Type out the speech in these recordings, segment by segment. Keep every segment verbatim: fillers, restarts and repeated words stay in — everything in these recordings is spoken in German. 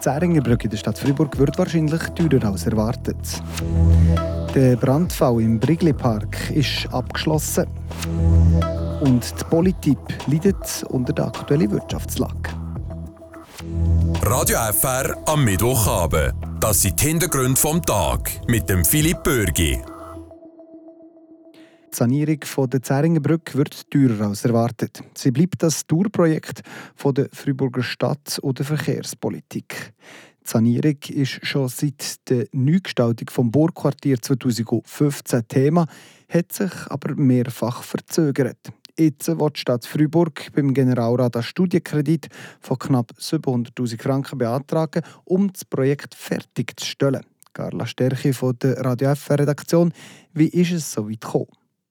Zäringerbrücke in der Stadt Freiburg wird wahrscheinlich teurer als erwartet. Der Brandfall im Brigli-Park ist abgeschlossen. Und die Politik leidet unter der aktuellen Wirtschaftslage. Radio F R am Mittwochabend. Das sind die Hintergründe vom Tag mit dem Philipp Bürgi. Die Sanierung der Zäringerbrücke wird teurer als erwartet. Sie bleibt das Dauerprojekt der Freiburger Stadt- und der Verkehrspolitik. Die Sanierung ist schon seit der Neugestaltung des Burgquartiers zweitausendfünfzehn Thema, hat sich aber mehrfach verzögert. Jetzt will die Stadt Freiburg beim Generalrat einen Studienkredit von knapp siebenhunderttausend Franken beantragen, um das Projekt fertigzustellen. Carla Sterchi von der Radio F R-Redaktion. Wie ist es so weit gekommen?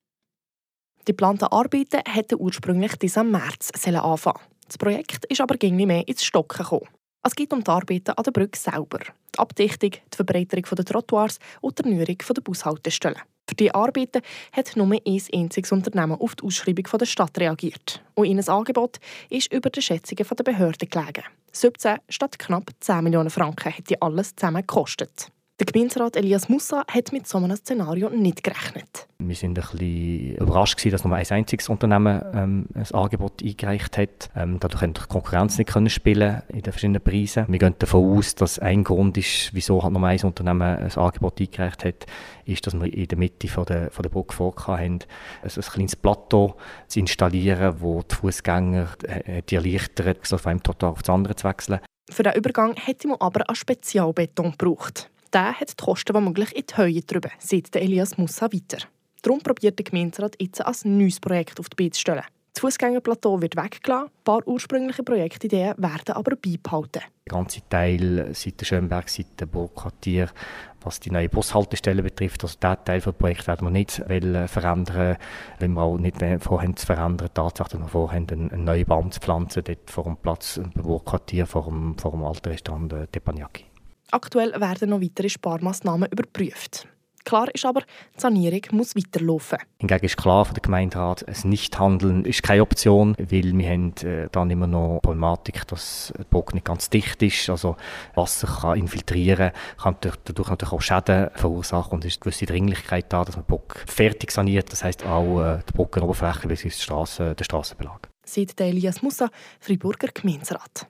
Die geplanten Arbeiten hätten ursprünglich bis am März anfangen. Das Projekt ist aber irgendwie mehr ins Stocken gekommen. Es geht um die Arbeiten an der Brücke selber, die Abdichtung, die Verbreiterung der Trottoirs und die Erneuerung der Bushaltestellen. Für diese Arbeiten hat nur ein einziges Unternehmen auf die Ausschreibung der Stadt reagiert. Und ihr Angebot ist über die Schätzungen der Behörden gelegen. siebzehn statt knapp zehn Millionen Franken hätte alles zusammen gekostet. Der Gemeinderat Elias Mussa hat mit so einem Szenario nicht gerechnet. Wir waren ein bisschen überrascht, dass nur ein einziges Unternehmen ähm, ein Angebot eingereicht hat. Ähm, dadurch konnte die Konkurrenz nicht können spielen in den verschiedenen Preisen. Wir gehen davon aus, dass ein Grund ist, wieso halt nur ein Unternehmen ein Angebot eingereicht hat, ist, dass wir in der Mitte von der, von der Brücke vorgehabt haben, also ein kleines Plateau zu installieren, wo die Fußgänger äh, die erleichtert, so von einem Trottoir auf das andere zu wechseln. Für den Übergang hätte man aber einen Spezialbeton gebraucht. Der hat die Kosten womöglich in die Höhe getrieben, sagt Elias Mussa weiter. Darum probiert der Gemeinderat jetzt ein neues Projekt auf die Beine zu stellen. Das Fußgängerplateau wird weggelassen, ein paar ursprüngliche Projektideen werden aber beibehalten. Der ganze Teil seit der Schönberg, seit der Burgquartier, was die neue Bushaltestelle betrifft, also diesen Teil des Projekts werden wir nicht verändern, wenn wir auch nicht vorhaben zu verändern. Tatsache, dass wir vorhaben, einen neuen Baum zu pflanzen, dort vor dem Platz im Burgquartier, vor dem, vor dem alten Restaurant Teppanyaki. Aktuell werden noch weitere Sparmaßnahmen überprüft. Klar ist aber, die Sanierung muss weiterlaufen. Hingegen ist klar für den Gemeinderat, ein Nichthandeln ist keine Option, weil wir haben äh, dann immer noch die Problematik, dass die Brücke nicht ganz dicht ist. Also Wasser kann infiltrieren, kann dadurch natürlich auch Schäden verursachen und es ist eine gewisse Dringlichkeit da, dass man die Brücke fertig saniert. Das heisst auch äh, die Brückenoberfläche bzw. Strasse, der Strassenbelag. Sieht Elias Mussa, Freiburger Gemeinderat.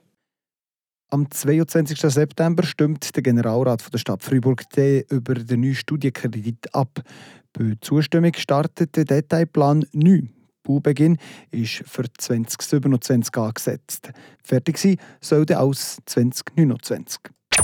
Am zweiundzwanzigsten September stimmt der Generalrat der Stadt Freiburg über den neuen Studienkredit ab. Bei Zustimmung startet der Detailplan neun. Baubeginn ist für zwanzig siebenundzwanzig angesetzt. Fertig sein soll der aus zwanzig neunundzwanzig.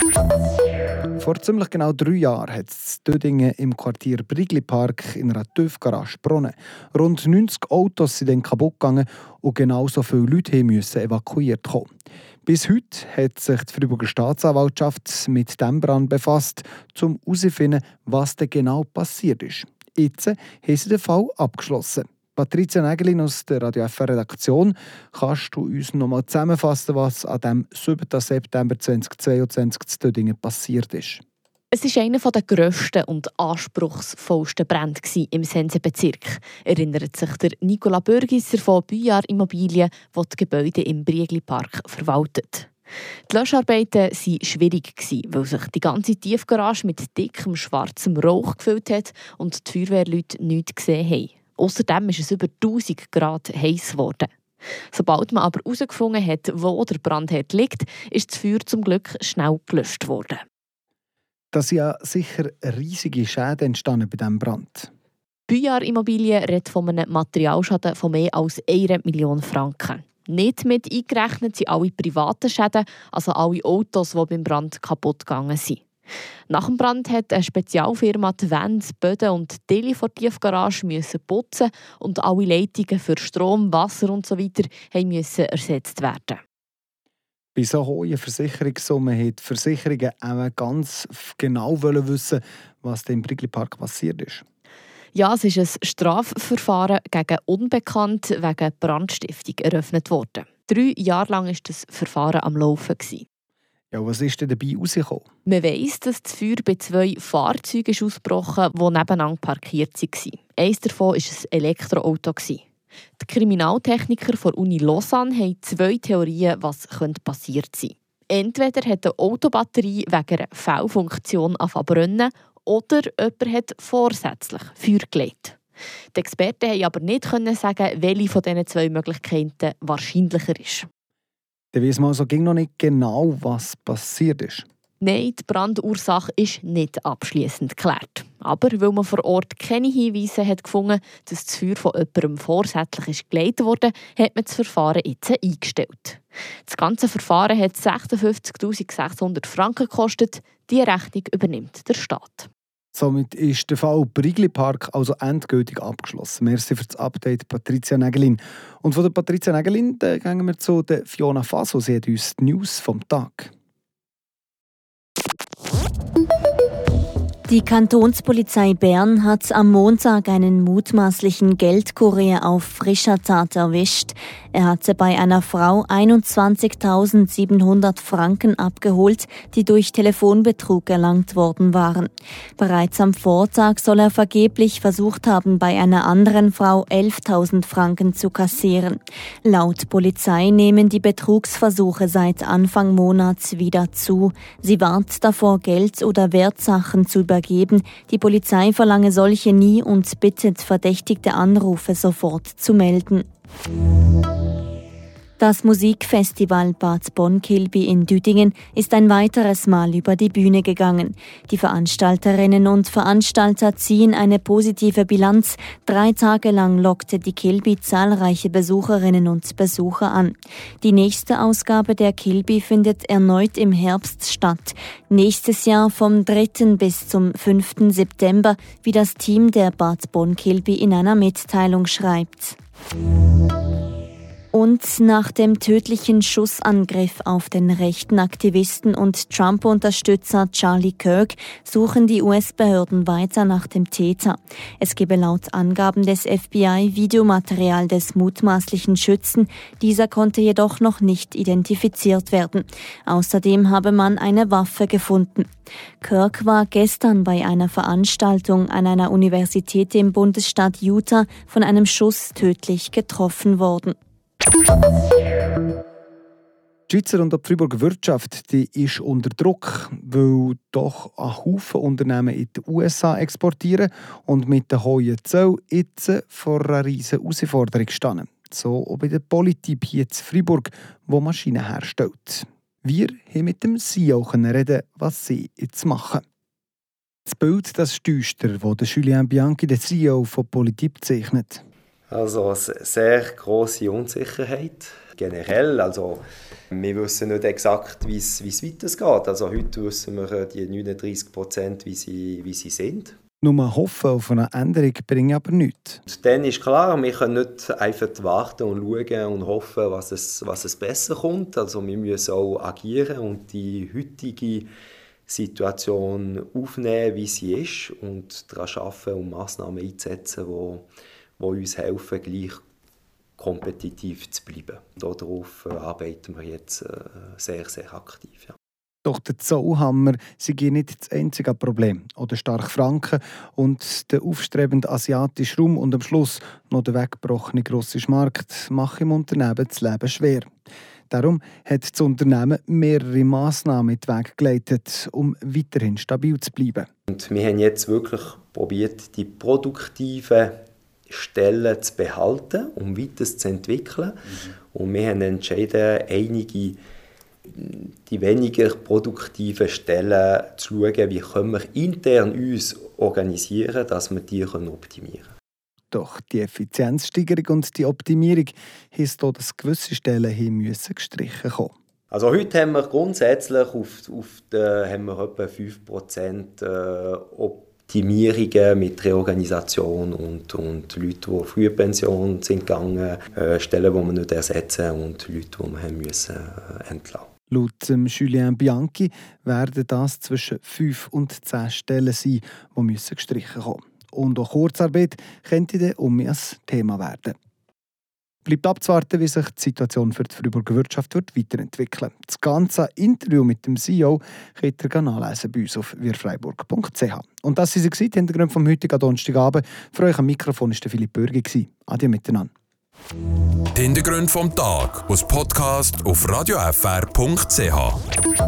Vor ziemlich genau drei Jahren hat es in Dödingen im Quartier Brigli-Park in einer Tiefgarage gebrannt. Rund neunzig Autos sind dann kaputt gegangen und genauso viele Leute mussten evakuiert werden. Bis heute hat sich die Freiburger Staatsanwaltschaft mit diesem Brand befasst, um herauszufinden, was denn genau passiert ist. Jetzt haben sie den Fall abgeschlossen. Patricia Nägelin aus der Radio F R-Redaktion, kannst du uns noch mal zusammenfassen, was an dem siebten September zweitausendzweiundzwanzig zu Dödingen passiert ist? Es war einer der grössten und anspruchsvollsten Brände im Sensenbezirk, erinnert sich der Nicola Bürgisser von Büjar Immobilien, der die Gebäude im Brigli-Park verwaltet. Die Löscharbeiten waren schwierig, weil sich die ganze Tiefgarage mit dickem schwarzem Rauch gefüllt hat und die Feuerwehrleute nichts gesehen haben. Außerdem ist es über tausend Grad heiß geworden. Sobald man aber herausgefunden hat, wo der Brandherd liegt, ist das Feuer zum Glück schnell gelöscht worden. Da sind ja sicher riesige Schäden entstanden bei diesem Brand. Büjar Immobilien redet von einem Materialschaden von mehr als einer Million Franken. Nicht mit eingerechnet sind alle privaten Schäden, also alle Autos, die beim Brand kaputt gegangen sind. Nach dem Brand hat eine Spezialfirma die Wände, Böden und die Dele der Tiefgarage müssen putzen und alle Leitungen für Strom, Wasser usw. mussten ersetzt werden. Bei so hohen Versicherungssummen wollten die Versicherungen auch ganz genau wissen, was im Brigli-Park passiert ist. Ja, es ist ein Strafverfahren gegen Unbekannt wegen Brandstiftung eröffnet worden. Drei Jahre lang war das Verfahren am Laufen. Ja, was ist denn dabei herausgekommen? Man weiss, dass das Feuer bei zwei Fahrzeugen ausgebrochen ist, die nebeneinander parkiert waren. Eines davon war ein Elektroauto. Die Kriminaltechniker der Uni Lausanne haben zwei Theorien, was passiert sein könnte. Entweder hat eine Autobatterie wegen einer Fehlfunktion angefangen zu brennen oder jemand hat vorsätzlich Feuer gelegt. Die Experten konnten aber nicht sagen, welche von diesen zwei Möglichkeiten wahrscheinlicher ist. Dann weiss man also noch nicht genau, was passiert ist. Nein, die Brandursache ist nicht abschliessend geklärt. Aber weil man vor Ort keine Hinweise hat gefunden, dass das Feuer von jemandem vorsätzlich ist gelegt wurde, hat man das Verfahren jetzt eingestellt. Das ganze Verfahren hat sechsundfünfzigtausendsechshundert Franken gekostet. Die Rechnung übernimmt der Staat. Somit ist der Fall Briegli Park also endgültig abgeschlossen. Merci für das Update, Patricia Nägelin. Und von der Patricia Nägelin gehen wir zu der Fiona Faso. Sie hat uns die News vom Tag. Die Kantonspolizei Bern hat am Montag einen mutmaßlichen Geldkurier auf frischer Tat erwischt. Er hatte bei einer Frau einundzwanzigtausendsiebenhundert Franken abgeholt, die durch Telefonbetrug erlangt worden waren. Bereits am Vortag soll er vergeblich versucht haben, bei einer anderen Frau elftausend Franken zu kassieren. Laut Polizei nehmen die Betrugsversuche seit Anfang Monats wieder zu. Sie warnt davor, Geld oder Wertsachen zu übergeben. Die Polizei verlange solche nie und bittet verdächtigte Anrufe sofort zu melden. Das Musikfestival Bad Bonn-Kilby in Düdingen ist ein weiteres Mal über die Bühne gegangen. Die Veranstalterinnen und Veranstalter ziehen eine positive Bilanz. Drei Tage lang lockte die Kilby zahlreiche Besucherinnen und Besucher an. Die nächste Ausgabe der Kilby findet erneut im Herbst statt. Nächstes Jahr vom dritten bis zum fünften September, wie das Team der Bad Bonn-Kilby in einer Mitteilung schreibt. Und nach dem tödlichen Schussangriff auf den rechten Aktivisten und Trump-Unterstützer Charlie Kirk suchen die U S-Behörden weiter nach dem Täter. Es gebe laut Angaben des F B I Videomaterial des mutmaßlichen Schützen. Dieser konnte jedoch noch nicht identifiziert werden. Außerdem habe man eine Waffe gefunden. Kirk war gestern bei einer Veranstaltung an einer Universität im Bundesstaat Utah von einem Schuss tödlich getroffen worden. Die Schweizer und die Freiburger Wirtschaft die ist unter Druck, weil doch ein Haufen Unternehmen in die U S A exportieren und mit den hohen Zöllen jetzt vor einer riesigen Herausforderung stehen. So auch bei der Politik hier in Freiburg, die Maschinen herstellt. Wir haben mit dem C E O reden, was sie jetzt machen. Das Bild das ist düster, das Julien Bianchi, der C E O von Politik, zeichnet. Also eine sehr grosse Unsicherheit generell. Also, wir wissen nicht exakt, wie es weitergeht. Also, heute wissen wir die neununddreissig Prozent, wie sie, wie sie sind. Nur hoffen auf eine Änderung bringt aber nichts. Und dann ist klar, wir können nicht einfach warten und schauen und hoffen, was es, was es besser kommt. Also, wir müssen auch agieren und die heutige Situation aufnehmen, wie sie ist, und daran arbeiten und Massnahmen einzusetzen, die die uns helfen, gleich kompetitiv zu bleiben. Darauf arbeiten wir jetzt sehr, sehr aktiv. Ja. Doch der Zollhammer sei nicht das einzige Problem. Auch der starke Franken und der aufstrebende asiatische Raum und am Schluss noch der weggebrochene russische Markt machen im Unternehmen das Leben schwer. Darum hat das Unternehmen mehrere Massnahmen in den Weg geleitet, um weiterhin stabil zu bleiben. Und wir haben jetzt wirklich probiert, die produktiven Stellen zu behalten, um weiter zu entwickeln. Mhm. Und wir haben entschieden, einige die weniger produktiven Stellen zu schauen, wie können wir intern uns organisieren, dass wir die optimieren können. Doch die Effizienzsteigerung und die Optimierung heisst auch, dass gewisse Stellen hier müssen gestrichen kommen. Also heute haben wir grundsätzlich auf, auf de, haben wir etwa fünf Prozent äh, Optimierungen mit Reorganisation und, und Leute, die früher Pension sind gegangen, äh, Stellen, die wir nicht ersetzen und Leute, die wir haben müssen, äh, entlassen. Laut Julien Bianchi werden das zwischen fünf und zehn Stellen sein, die müssen gestrichen kommen. Und auch Kurzarbeit könnte dann um ein Thema werden. Bleibt abzuwarten, wie sich die Situation für die Freiburger Wirtschaft wird weiterentwickeln. Das ganze Interview mit dem C E O könnt ihr nachlesen bei uns auf wirfreiburg punkt c h. Und das war der Hintergrund vom heutigen Donnerstagabend. Für euch am Mikrofon war Philipp Bürgi. Adieu miteinander. Die Hintergründe vom Tag aus Podcast auf radio f r punkt c h.